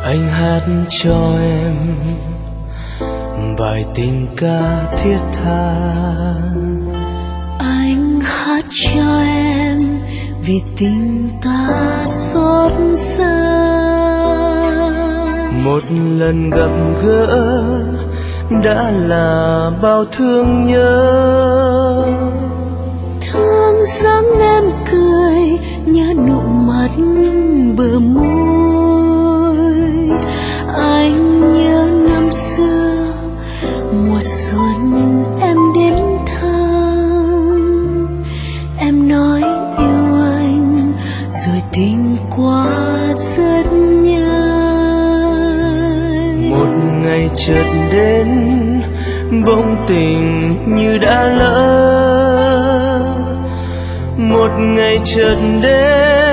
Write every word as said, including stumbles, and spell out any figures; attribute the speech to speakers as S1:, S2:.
S1: Anh hát cho em bài tình ca thiết tha.
S2: Anh hát cho em vì tình ta xót xa.
S1: Một lần gặp gỡ đã là bao thương nhớ.
S2: Thương dáng em cười, nhớ nụ mặt bờ môi. Anh nhớ năm xưa mùa xuân em đến thăm. Em nói yêu anh rồi tình qua rất nhanh.
S1: Một ngày chợt đến bỗng tình như đã lỡ. Một ngày chợt đến